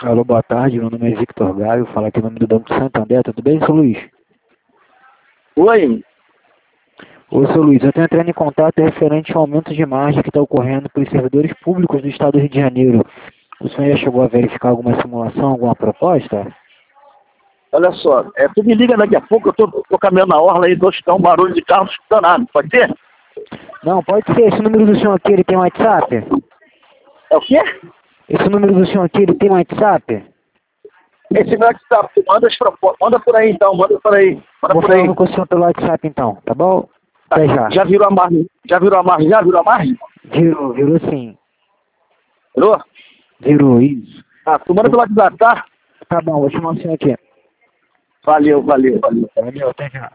Alô, boa tarde, meu nome é Victor Gaio, falo aqui no nome do Banco Santander, tudo bem, seu Luiz? Oi, Ô, seu Luiz, eu estou entrando em contato referente ao aumento de margem que está ocorrendo para os servidores públicos do Estado do Rio de Janeiro. O senhor já chegou a verificar alguma simulação, alguma proposta? olha só, tu me liga daqui a pouco, eu tô caminhando na orla aí, tá um barulho de carro danado, pode ser? Não, pode ser. Esse número do senhor aqui, ele tem WhatsApp? É o quê? Esse número do senhor aqui, ele tem WhatsApp? Esse meu WhatsApp, manda por aí então, manda por aí, manda Vou por aí. falando com o senhor pelo WhatsApp então, tá bom? Tá. Até já. Já virou a margem? Já virou a margem? Já virou a margem? Virou sim. Virou? Virou, isso. Ah, tu manda pelo WhatsApp, tá? Tá bom, vou chamar o senhor aqui. Valeu, valeu, valeu. Valeu, até já.